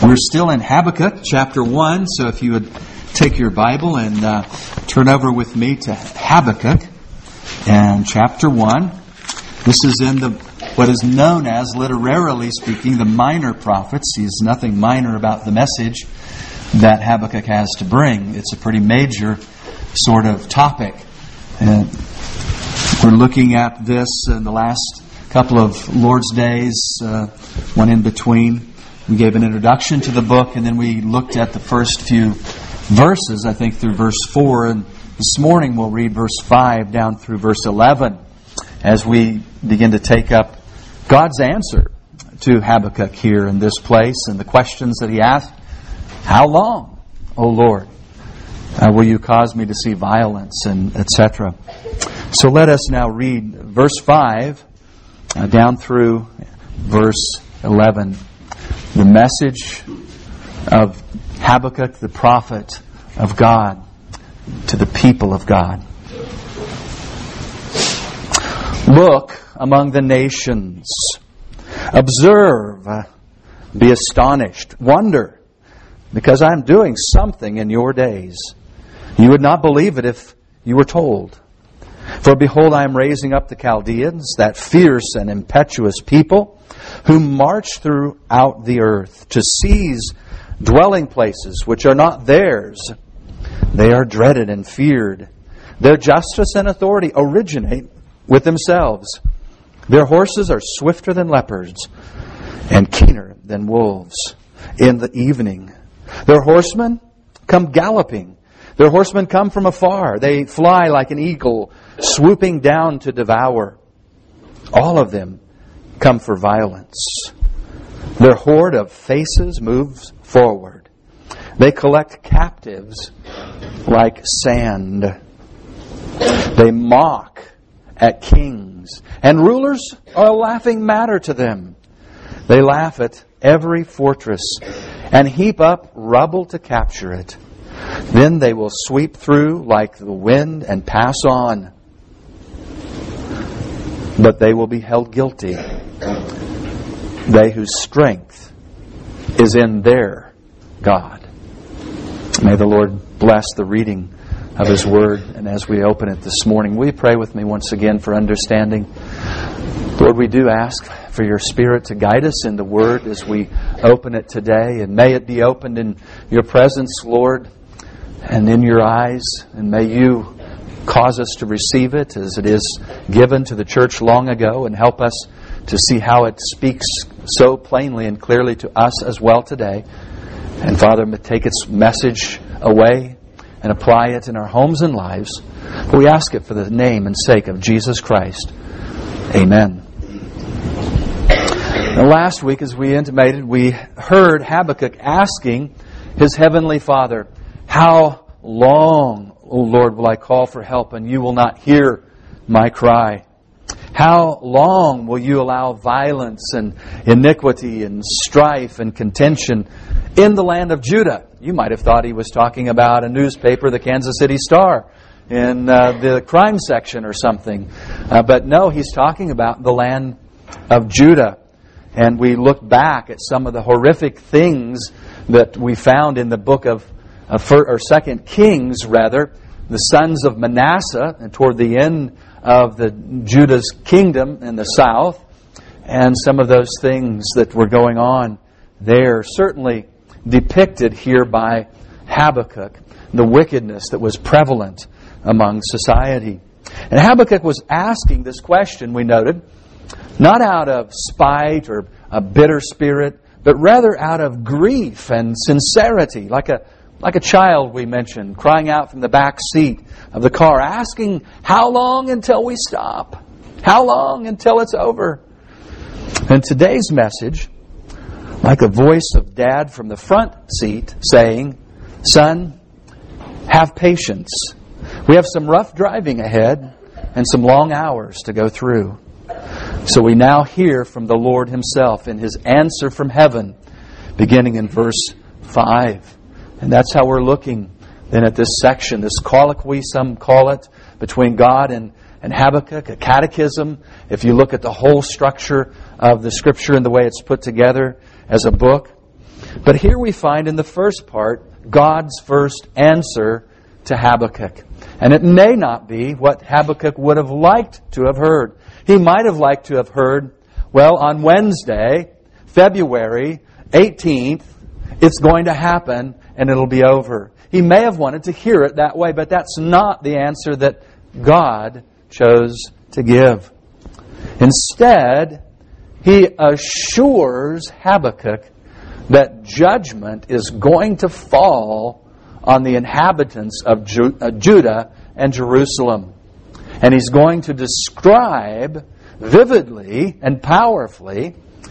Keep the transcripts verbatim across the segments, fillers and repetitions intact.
We're still in Habakkuk chapter one, so if you would take your Bible and uh, turn over with me to Habakkuk and chapter one. This is in the what is known as, literarily speaking, the minor prophets. There's nothing minor about the message that Habakkuk has to bring. It's a pretty major sort of topic. And we're looking at this in the last couple of Lord's Days, uh, one in between. We gave an introduction to the book, and then we looked at the first few verses, I think through verse four. And this morning we'll read verse five down through verse eleven as we begin to take up God's answer to Habakkuk here in this place and the questions that he asked. How long, O Lord, uh, will you cause me to see violence, and et cetera. So let us now read verse five uh, down through verse eleven. The message of Habakkuk, the prophet of God, to the people of God. Look among the nations. Observe. Be astonished. Wonder. Because I am doing something in your days. You would not believe it if you were told. For behold, I am raising up the Chaldeans, that fierce and impetuous people, who march throughout the earth to seize dwelling places which are not theirs. They are dreaded and feared. Their justice and authority originate with themselves. Their horses are swifter than leopards and keener than wolves in the evening. Their horsemen come galloping. Their horsemen come from afar. They fly like an eagle, swooping down to devour. All of them come for violence. Their horde of faces moves forward. They collect captives like sand. They mock at kings, and rulers are a laughing matter to them. They laugh at every fortress and heap up rubble to capture it. Then they will sweep through like the wind and pass on. But they will be held guilty, they whose strength is in their God. May the Lord bless the reading of His Word. And as we open it this morning, will you pray with me once again for understanding? Lord, we do ask for your Spirit to guide us in the Word as we open it today. And may it be opened in your presence, Lord, and in your eyes. And may you cause us to receive it as it is given to the church long ago, and help us to see how it speaks so plainly and clearly to us as well today. And Father, take its message away and apply it in our homes and lives. For we ask it for the name and sake of Jesus Christ. Amen. Now, last week, as we intimated, we heard Habakkuk asking his heavenly Father, how long, O Lord, will I call for help, and you will not hear my cry? How long will you allow violence and iniquity and strife and contention in the land of Judah? You might have thought he was talking about a newspaper, the Kansas City Star, in uh, the crime section or something. Uh, but no, he's talking about the land of Judah. And we look back at some of the horrific things that we found in the book of Uh, for, or Second Kings, rather, the sons of Manasseh, and toward the end of the Judah's kingdom in the south, and some of those things that were going on there, certainly depicted here by Habakkuk, the wickedness that was prevalent among society. And Habakkuk was asking this question, we noted, not out of spite or a bitter spirit, but rather out of grief and sincerity, like a Like a child, we mentioned, crying out from the back seat of the car, asking, how long until we stop? How long until it's over? And today's message, like a voice of Dad from the front seat saying, son, have patience. We have some rough driving ahead and some long hours to go through. So we now hear from the Lord Himself in His answer from heaven, beginning in verse five. And that's how we're looking then at this section, this colloquy, some call it, between God and, and Habakkuk, a catechism. If you look at the whole structure of the Scripture and the way it's put together as a book. But here we find in the first part God's first answer to Habakkuk. And it may not be what Habakkuk would have liked to have heard. He might have liked to have heard, well, on Wednesday, February eighteenth, it's going to happen and it'll be over. He may have wanted to hear it that way, but that's not the answer that God chose to give. Instead, He assures Habakkuk that judgment is going to fall on the inhabitants of Judah and Jerusalem. And he's going to describe vividly and powerfully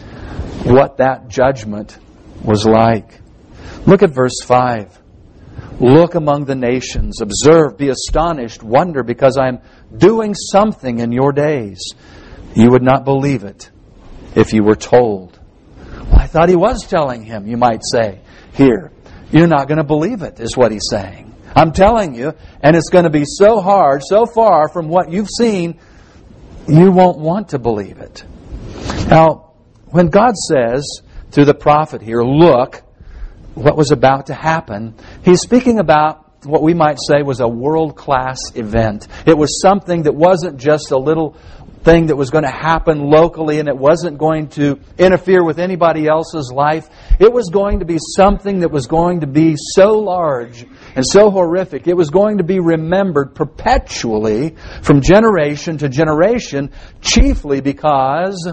what that judgment was like. Look at verse five. Look among the nations, observe, be astonished, wonder, because I am doing something in your days. You would not believe it if you were told. Well, I thought he was telling him, you might say, here. You're not going to believe it, is what he's saying. I'm telling you, and it's going to be so hard, so far from what you've seen, you won't want to believe it. Now, when God says through the prophet here, look, what was about to happen, He's speaking about what we might say was a world-class event. It was something that wasn't just a little thing that was going to happen locally, and it wasn't going to interfere with anybody else's life. It was going to be something that was going to be so large and so horrific. It was going to be remembered perpetually from generation to generation, chiefly because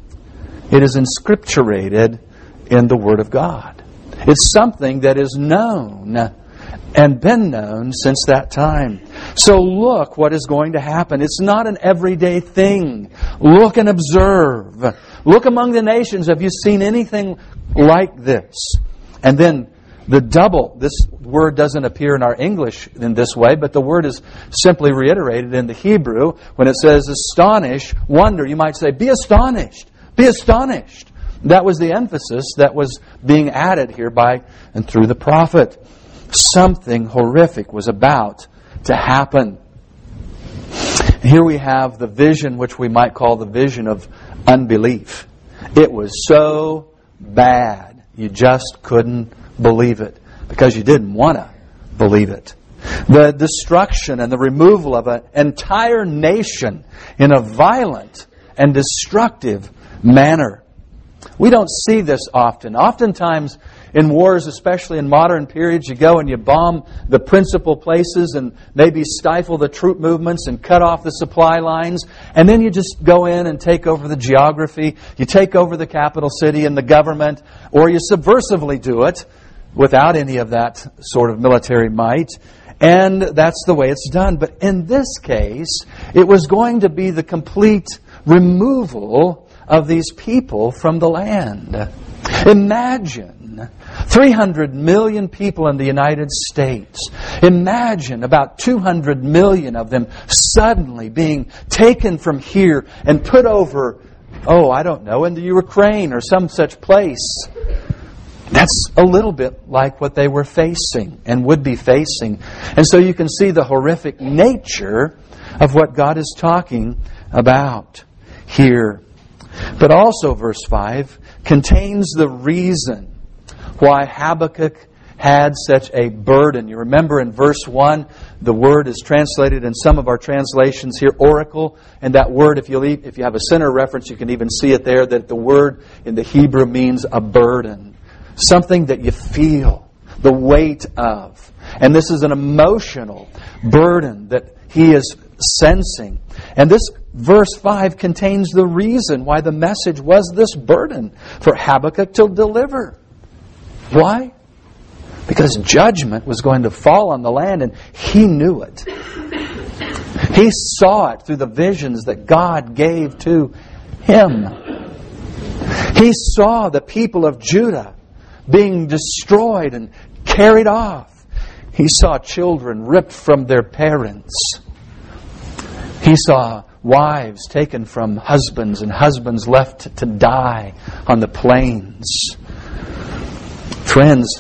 it is inscripturated in the Word of God. It's something that is known and been known since that time. So look what is going to happen. It's not an everyday thing. Look and observe. Look among the nations. Have you seen anything like this? And then the double, this word doesn't appear in our English in this way, but the word is simply reiterated in the Hebrew when it says astonish, wonder. You might say, be astonished. Be astonished. That was the emphasis that was being added here by and through the prophet. Something horrific was about to happen. Here we have the vision, which we might call the vision of unbelief. It was so bad, you just couldn't believe it because you didn't want to believe it. The destruction and the removal of an entire nation in a violent and destructive manner. We don't see this often. Oftentimes in wars, especially in modern periods, you go and you bomb the principal places and maybe stifle the troop movements and cut off the supply lines. And then you just go in and take over the geography. You take over the capital city and the government. Or you subversively do it without any of that sort of military might. And that's the way it's done. But in this case, it was going to be the complete removal of these people from the land. Imagine three hundred million people in the United States. Imagine about two hundred million of them suddenly being taken from here and put over, oh, I don't know, into Ukraine or some such place. That's a little bit like what they were facing and would be facing. And so you can see the horrific nature of what God is talking about here. But also, verse five contains the reason why Habakkuk had such a burden. You remember in verse one, the word is translated in some of our translations here, oracle. And that word, if you if you have a center reference, you can even see it there, that the word in the Hebrew means a burden. Something that you feel, the weight of. And this is an emotional burden that he is sensing. And this verse five contains the reason why the message was this burden for Habakkuk to deliver. Why? Because judgment was going to fall on the land, and he knew it. He saw it through the visions that God gave to him. He saw the people of Judah being destroyed and carried off. He saw children ripped from their parents. He saw wives taken from husbands and husbands left to die on the plains. Friends,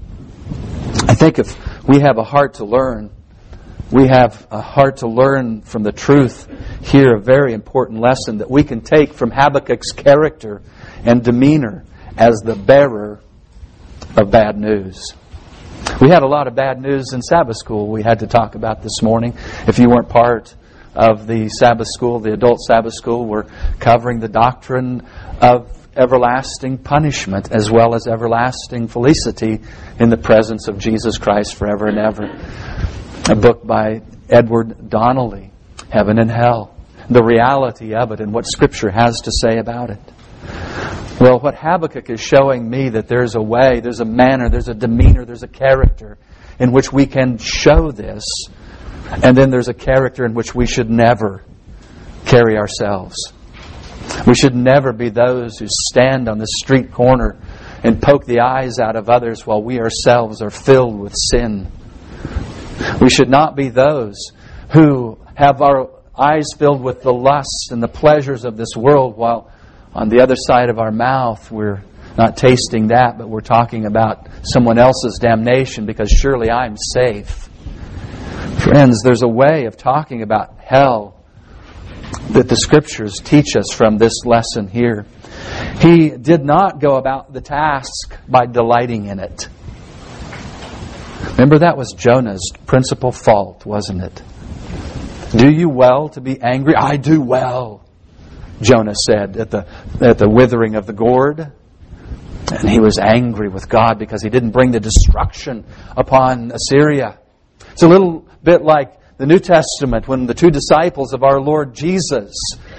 I think if we have a heart to learn, we have a heart to learn from the truth here, a very important lesson that we can take from Habakkuk's character and demeanor as the bearer of bad news. We had a lot of bad news in Sabbath school we had to talk about this morning. If you weren't part of the Sabbath school, the adult Sabbath school, we're covering the doctrine of everlasting punishment as well as everlasting felicity in the presence of Jesus Christ forever and ever. A book by Edward Donnelly, Heaven and Hell, the reality of it and what Scripture has to say about it. Well, what Habakkuk is showing me that there's a way, there's a manner, there's a demeanor, there's a character in which we can show this, and then there's a character in which we should never carry ourselves. We should never be those who stand on the street corner and poke the eyes out of others while we ourselves are filled with sin. We should not be those who have our eyes filled with the lusts and the pleasures of this world while on the other side of our mouth we're not tasting that, but we're talking about someone else's damnation because surely I'm safe. Friends, there's a way of talking about hell that the Scriptures teach us from this lesson here. He did not go about the task by delighting in it. Remember, that was Jonah's principal fault, wasn't it? Do you well to be angry? I do well, Jonah said at the, at the withering of the gourd. And he was angry with God because He didn't bring the destruction upon Assyria. It's a little bit like the New Testament when the two disciples of our Lord Jesus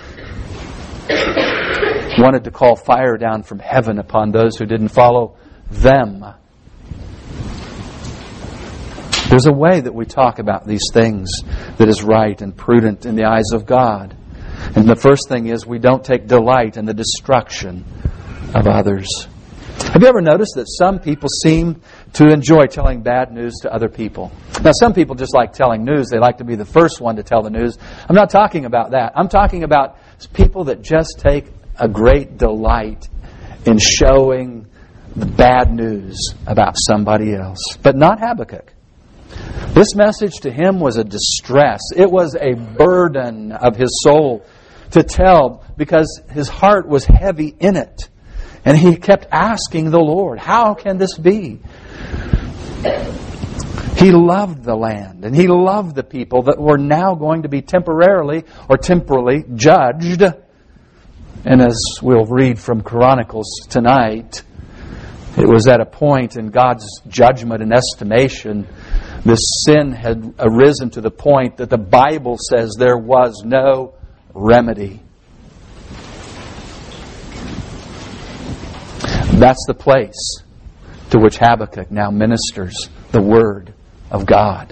wanted to call fire down from heaven upon those who didn't follow them. There's a way that we talk about these things that is right and prudent in the eyes of God. And the first thing is we don't take delight in the destruction of others. Have you ever noticed that some people seem to enjoy telling bad news to other people? Now, some people just like telling news. They like to be the first one to tell the news. I'm not talking about that. I'm talking about people that just take a great delight in showing the bad news about somebody else. But not Habakkuk. This message to him was a distress. It was a burden of his soul to tell because his heart was heavy in it. And he kept asking the Lord, how can this be? He loved the land and he loved the people that were now going to be temporarily or temporally judged. And as we'll read from Chronicles tonight, it was at a point in God's judgment and estimation, this sin had arisen to the point that the Bible says there was no remedy. That's the place to which Habakkuk now ministers the Word of God.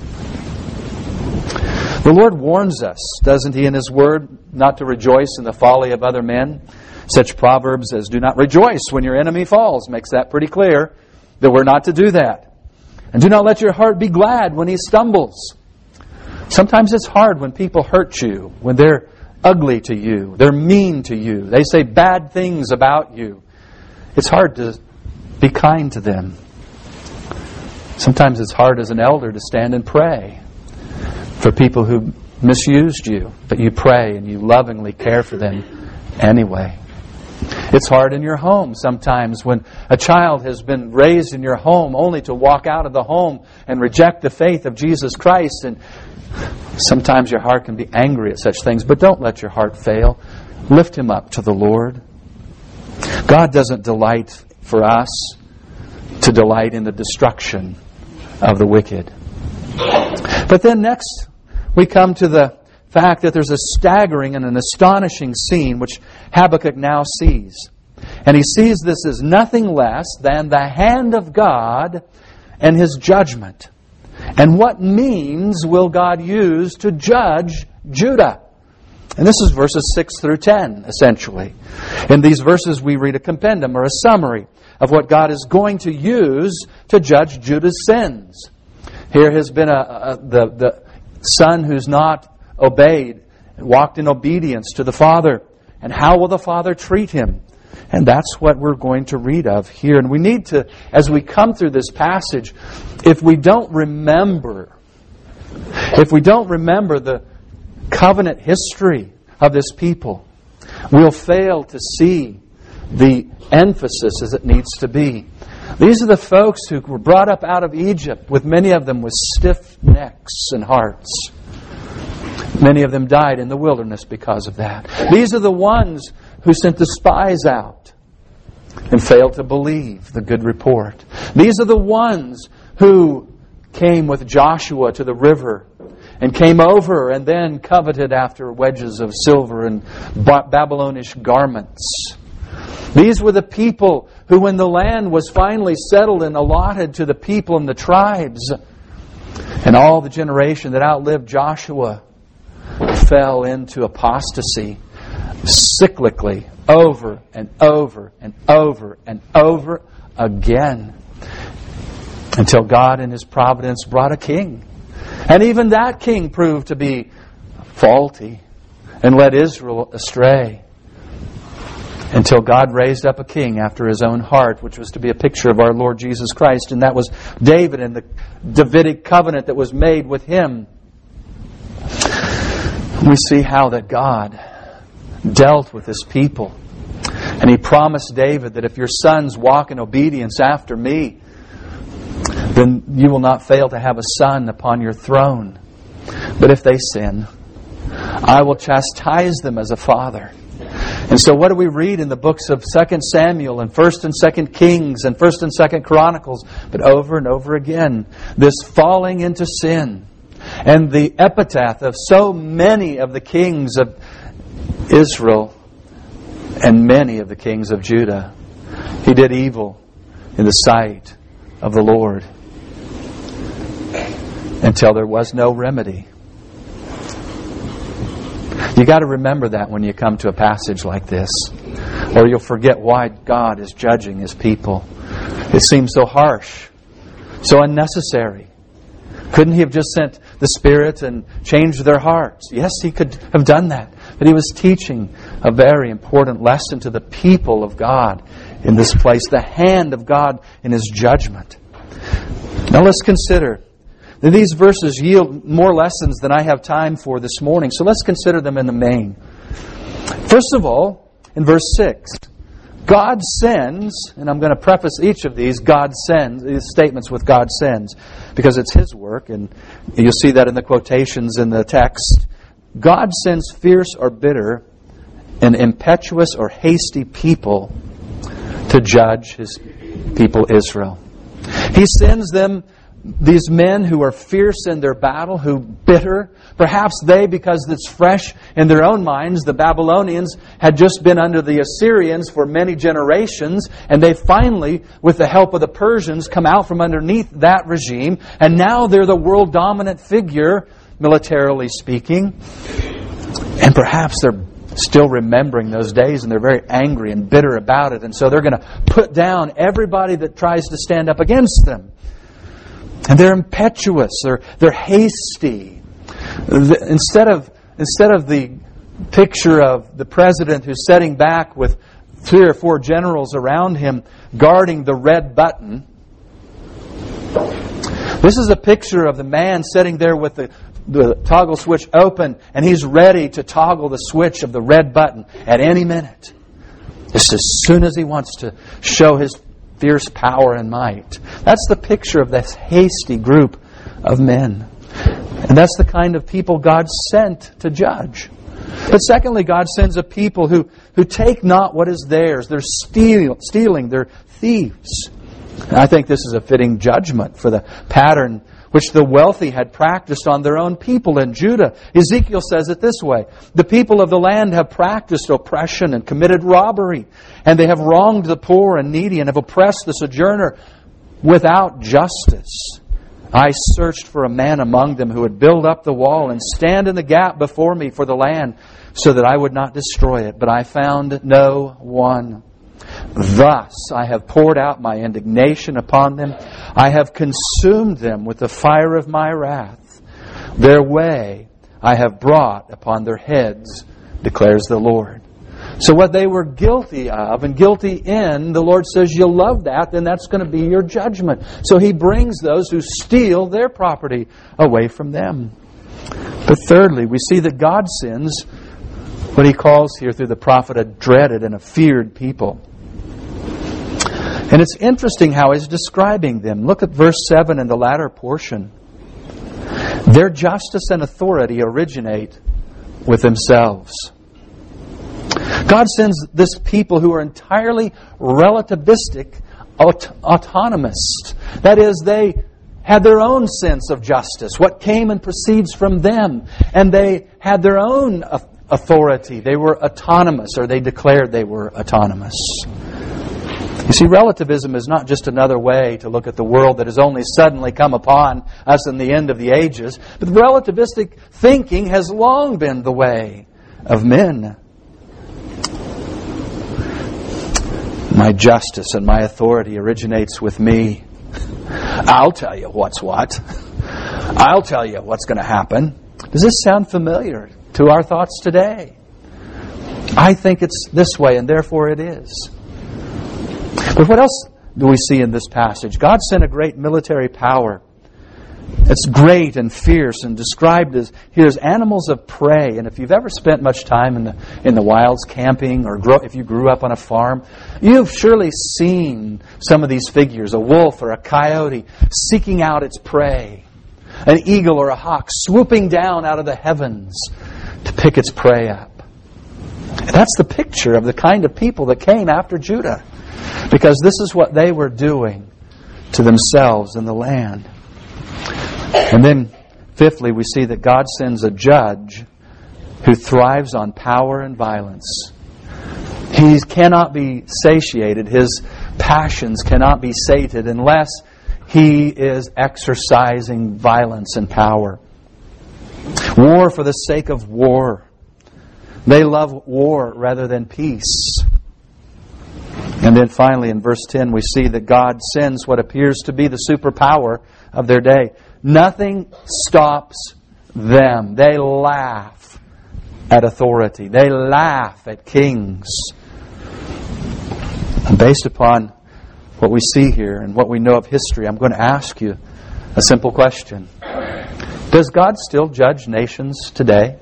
The Lord warns us, doesn't He, in His Word, not to rejoice in the folly of other men? Such proverbs as do not rejoice when your enemy falls makes that pretty clear that we're not to do that. And do not let your heart be glad when he stumbles. Sometimes it's hard when people hurt you, when they're ugly to you, they're mean to you, they say bad things about you. It's hard to be kind to them. Sometimes it's hard as an elder to stand and pray for people who misused you, but you pray and you lovingly care for them anyway. It's hard in your home sometimes when a child has been raised in your home only to walk out of the home and reject the faith of Jesus Christ. And sometimes your heart can be angry at such things, but don't let your heart fail. Lift him up to the Lord. God doesn't delight for us to delight in the destruction of the wicked. But then next we come to the fact that there's a staggering and an astonishing scene which Habakkuk now sees. And he sees this as nothing less than the hand of God and His judgment. And what means will God use to judge Judah? And this is verses six through ten, essentially. In these verses we read a compendium or a summary of what God is going to use to judge Judah's sins. Here has been a, a the, the son who's not obeyed and walked in obedience to the Father. And how will the Father treat him? And that's what we're going to read of here. And we need to, as we come through this passage, if we don't remember, if we don't remember the covenant history of this people, we'll fail to see the emphasis as it needs to be. These are the folks who were brought up out of Egypt, with many of them with stiff necks and hearts. Many of them died in the wilderness because of that. These are the ones who sent the spies out and failed to believe the good report. These are the ones who came with Joshua to the river and came over and then coveted after wedges of silver and Babylonish garments. These were the people who, when the land was finally settled and allotted to the people and the tribes, and all the generation that outlived Joshua fell into apostasy cyclically over and over and over and over again, until God in His providence brought a king. And even that king proved to be faulty and led Israel astray, until God raised up a king after His own heart, which was to be a picture of our Lord Jesus Christ. And that was David and the Davidic covenant that was made with him. We see how that God dealt with His people. And He promised David that if your sons walk in obedience after me, then you will not fail to have a son upon your throne. But if they sin, I will chastise them as a father. And so what do we read in the books of Second Samuel and First and Second Kings and First and Second Chronicles? But over and over again, this falling into sin. And the epitaph of so many of the kings of Israel and many of the kings of Judah. He did evil in the sight of the Lord until there was no remedy. You got to remember that when you come to a passage like this, or you'll forget why God is judging His people. It seems so harsh, so unnecessary. Couldn't He have just sent the Spirit and changed their hearts? Yes, He could have done that. But He was teaching a very important lesson to the people of God in this place, the hand of God in His judgment. Now let's consider. These verses yield more lessons than I have time for this morning, so let's consider them in the main. First of all, in verse six, God sends, and I'm going to preface each of these God sends, these statements with God sends, because it's His work, and you'll see that in the quotations in the text. God sends fierce or bitter and impetuous or hasty people to judge His people Israel. He sends them, these men who are fierce in their battle, who bitter. Perhaps they, because it's fresh in their own minds, the Babylonians had just been under the Assyrians for many generations, and they finally, with the help of the Persians, come out from underneath that regime, and now they're the world dominant figure, militarily speaking. And perhaps they're still remembering those days, and they're very angry and bitter about it, and so they're going to put down everybody that tries to stand up against them. And they're impetuous, they're, they're hasty. Instead of, instead of the picture of the president who's sitting back with three or four generals around him guarding the red button, this is a picture of the man sitting there with the, the toggle switch open, and he's ready to toggle the switch of the red button at any minute. Just as soon as he wants to show his fierce power and might. That's the picture of this hasty group of men. And that's the kind of people God sent to judge. But secondly, God sends a people who, who take not what is theirs. They're steal, stealing. They're thieves. And I think this is a fitting judgment for the pattern which the wealthy had practiced on their own people in Judah. Ezekiel says it this way: the people of the land have practiced oppression and committed robbery, and they have wronged the poor and needy and have oppressed the sojourner without justice. I searched for a man among them who would build up the wall and stand in the gap before me for the land, so that I would not destroy it. But I found no one. Thus I have poured out my indignation upon them. I have consumed them with the fire of my wrath. Their way I have brought upon their heads, declares the Lord. So what they were guilty of and guilty in, the Lord says, you'll love that, then that's going to be your judgment. So He brings those who steal their property away from them. But thirdly, we see that God sends what He calls here through the prophet a dreaded and a feared people. And it's interesting how he's describing them. Look at verse seven in the latter portion. Their justice and authority originate with themselves. God sends this people who are entirely relativistic, aut- autonomous. That is, they had their own sense of justice, what came and proceeds from them. And they had their own authority. They were autonomous, or they declared they were autonomous. You see, relativism is not just another way to look at the world that has only suddenly come upon us in the end of the ages, but relativistic thinking has long been the way of men. My justice and my authority originates with me. I'll tell you what's what. I'll tell you what's going to happen. Does this sound familiar to our thoughts today? I think it's this way, and therefore it is. But what else do we see in this passage? God sent a great military power. It's great and fierce and described as here as animals of prey. And if you've ever spent much time in the in the wilds camping, or grow, if you grew up on a farm, you've surely seen some of these figures, a wolf or a coyote seeking out its prey, an eagle or a hawk swooping down out of the heavens to pick its prey up. That's the picture of the kind of people that came after Judah, because this is what they were doing to themselves in the land. And then, fifthly, we see that God sends a judge who thrives on power and violence. He cannot be satiated. His passions cannot be sated unless he is exercising violence and power. War for the sake of war. They love war rather than peace. And then finally in verse ten we see that God sends what appears to be the superpower of their day. Nothing stops them. They laugh at authority. They laugh at kings. And based upon what we see here and what we know of history, I'm going to ask you a simple question. Does God still judge nations today?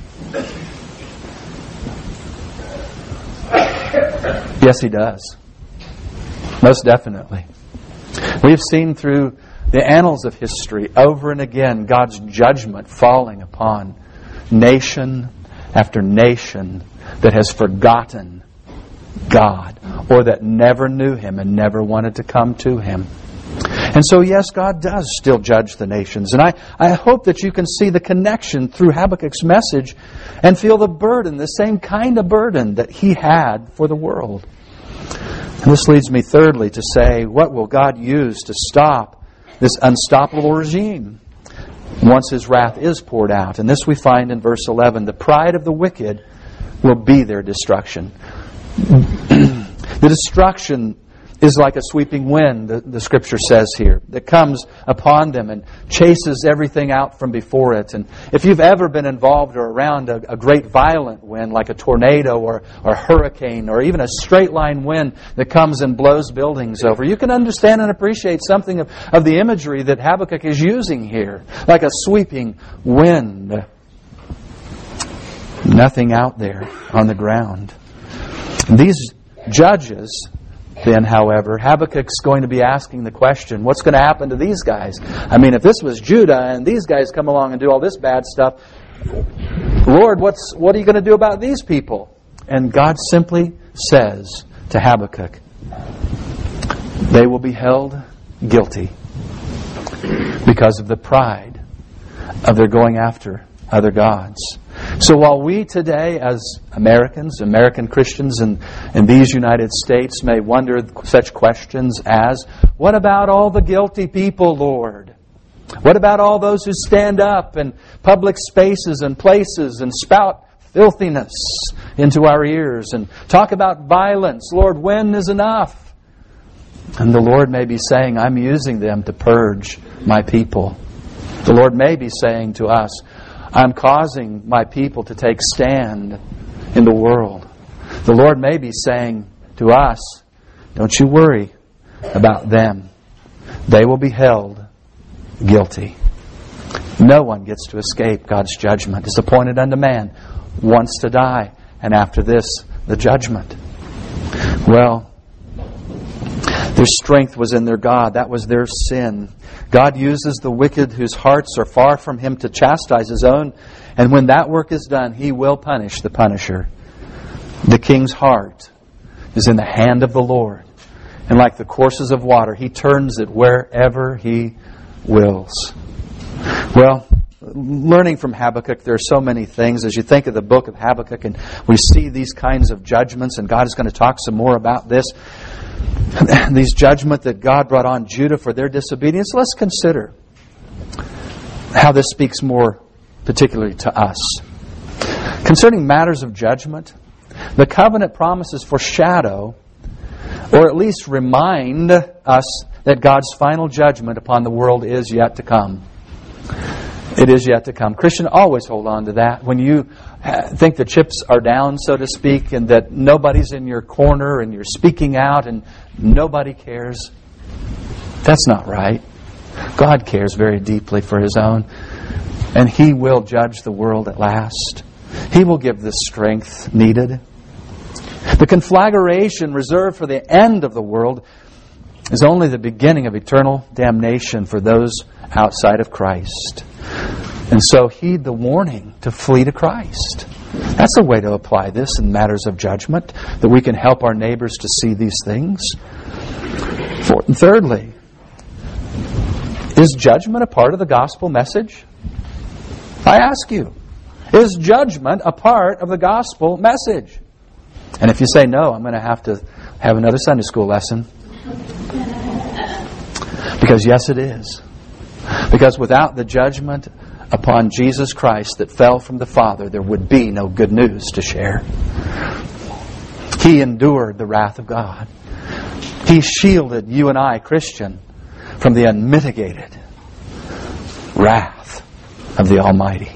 Yes, He does. Most definitely. We've seen through the annals of history over and again God's judgment falling upon nation after nation that has forgotten God, or that never knew Him and never wanted to come to Him. And so, yes, God does still judge the nations. And I, I hope that you can see the connection through Habakkuk's message and feel the burden, the same kind of burden that he had for the world. And this leads me thirdly to say, what will God use to stop this unstoppable regime once His wrath is poured out? And this we find in verse eleven. The pride of the wicked will be their destruction. The destruction is like a sweeping wind, the, the Scripture says here, that comes upon them and chases everything out from before it. And if you've ever been involved or around a, a great violent wind, like a tornado or, or a hurricane, or even a straight line wind that comes and blows buildings over, you can understand and appreciate something of, of the imagery that Habakkuk is using here, like a sweeping wind. Nothing out there on the ground. And these judges, then, however, Habakkuk's going to be asking the question, what's going to happen to these guys? I mean, if this was Judah and these guys come along and do all this bad stuff, Lord, what's what are you going to do about these people? And God simply says to Habakkuk, they will be held guilty because of the pride of their going after other gods. So while we today, as Americans, American Christians in, in these United States, may wonder such questions as, what about all the guilty people, Lord? What about all those who stand up in public spaces and places and spout filthiness into our ears and talk about violence? Lord, when is enough? And the Lord may be saying, I'm using them to purge my people. The Lord may be saying to us, I'm causing my people to take stand in the world. The Lord may be saying to us, don't you worry about them. They will be held guilty. No one gets to escape God's judgment. It's appointed unto man once to die, and after this, the judgment. Well, Their strength was in their God. That was their sin. God uses the wicked whose hearts are far from Him to chastise His own. And when that work is done, He will punish the punisher. The king's heart is in the hand of the Lord. And like the courses of water, He turns it wherever He wills. Well, learning from Habakkuk, there are so many things. As you think of the book of Habakkuk and we see these kinds of judgments, and God is going to talk some more about this. These judgment that God brought on Judah for their disobedience. Let's consider how this speaks more particularly to us. Concerning matters of judgment, the covenant promises foreshadow, or at least remind us that God's final judgment upon the world is yet to come. It is yet to come. Christian, always hold on to that. When you think the chips are down, so to speak, and that nobody's in your corner and you're speaking out and nobody cares, that's not right. God cares very deeply for His own, and He will judge the world at last. He will give the strength needed. The conflagration reserved for the end of the world is only the beginning of eternal damnation for those outside of Christ. And so heed the warning to flee to Christ. That's a way to apply this in matters of judgment, that we can help our neighbors to see these things. Fourth and thirdly, is judgment a part of the gospel message? I ask you, is judgment a part of the gospel message? And if you say no, I'm going to have to have another Sunday school lesson. Because yes, it is. Because without the judgment upon Jesus Christ that fell from the Father, there would be no good news to share. He endured the wrath of God. He shielded you and I, Christian, from the unmitigated wrath of the Almighty.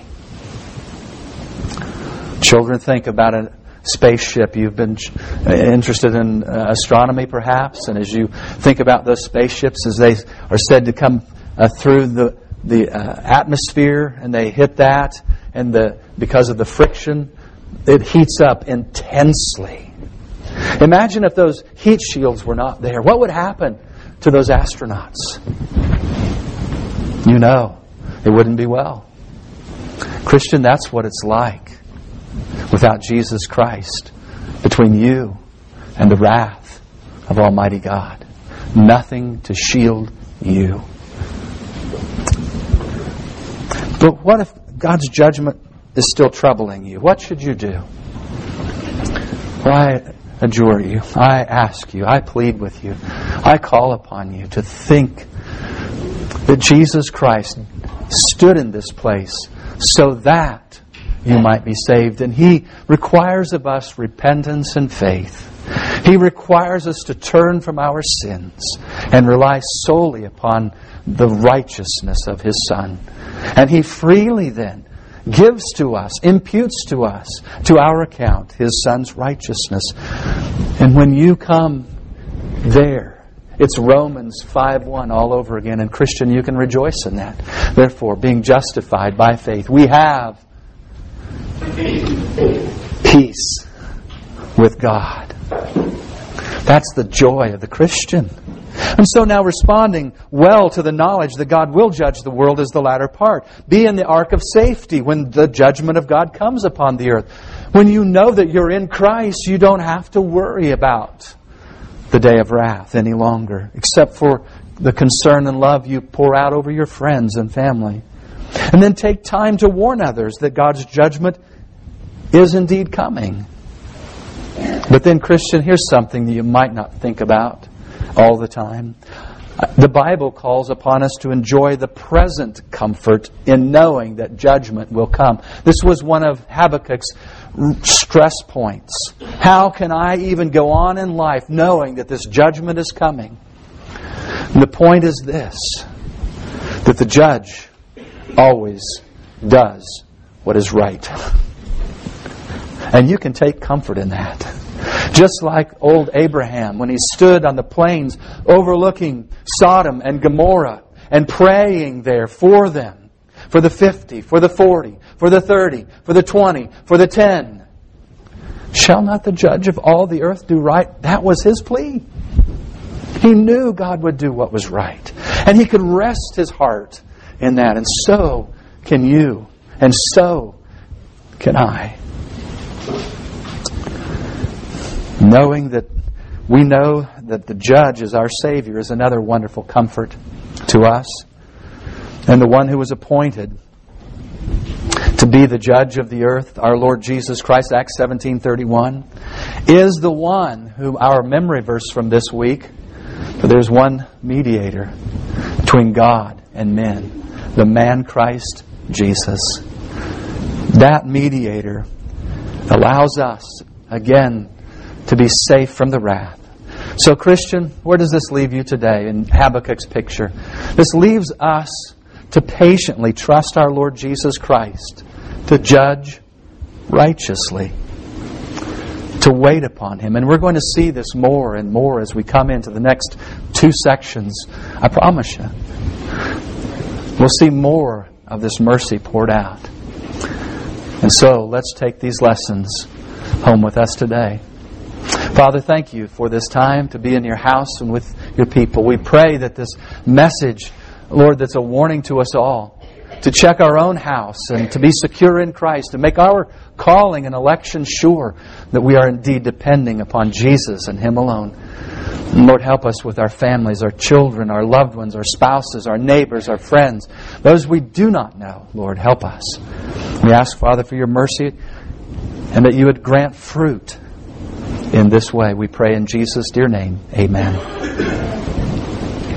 Children, think about a spaceship. You've been interested in uh, astronomy, perhaps, and as you think about those spaceships as they are said to come uh, through the the uh, atmosphere, and they hit that, and the because of the friction, it heats up intensely. Imagine if those heat shields were not there. What would happen to those astronauts? You know, it wouldn't be well. Christian, that's what it's like without Jesus Christ, between you and the wrath of Almighty God. Nothing to shield you. But what if God's judgment is still troubling you? What should you do? Well, I adjure you, I ask you, I plead with you, I call upon you to think that Jesus Christ stood in this place so that you might be saved. And He requires of us repentance and faith. He requires us to turn from our sins and rely solely upon the righteousness of His Son. And He freely then gives to us, imputes to us, to our account, His Son's righteousness. And when you come there, it's Romans five one all over again. And Christian, you can rejoice in that. Therefore, being justified by faith, we have peace with God. That's the joy of the Christian. And so now, responding well to the knowledge that God will judge the world is the latter part. Be in the ark of safety when the judgment of God comes upon the earth. When you know that you're in Christ, you don't have to worry about the day of wrath any longer, except for the concern and love you pour out over your friends and family. And then take time to warn others that God's judgment is indeed coming. But then, Christian, here's something that you might not think about all the time. The Bible calls upon us to enjoy the present comfort in knowing that judgment will come. This was one of Habakkuk's stress points. How can I even go on in life knowing that this judgment is coming? And the point is this, that the judge always does what is right. And you can take comfort in that. Just like old Abraham, when he stood on the plains overlooking Sodom and Gomorrah and praying there for them, for the fifty, for the forty, for the thirty, for the twenty, for the ten. Shall not the judge of all the earth do right? That was his plea. He knew God would do what was right. And he could rest his heart in that. And so can you. And so can I. Knowing that we know that the judge is our Savior is another wonderful comfort to us. And the one who was appointed to be the judge of the earth, our Lord Jesus Christ, Acts seventeen thirty-one, is the one whom our memory verse from this week, for there's one mediator between God and men, the man Christ Jesus. That mediator allows us, again, to be safe from the wrath. So, Christian, where does this leave you today in Habakkuk's picture? This leaves us to patiently trust our Lord Jesus Christ, to judge righteously, to wait upon Him. And we're going to see this more and more as we come into the next two sections. I promise you. We'll see more of this mercy poured out. And so, let's take these lessons home with us today. Father, thank you for this time to be in your house and with your people. We pray that this message, Lord, that's a warning to us all, to check our own house and to be secure in Christ, to make our calling and election sure that we are indeed depending upon Jesus and Him alone. And Lord, help us with our families, our children, our loved ones, our spouses, our neighbors, our friends, those we do not know. Lord, help us. We ask, Father, for your mercy and that you would grant fruit in this way. We pray in Jesus' dear name. Amen.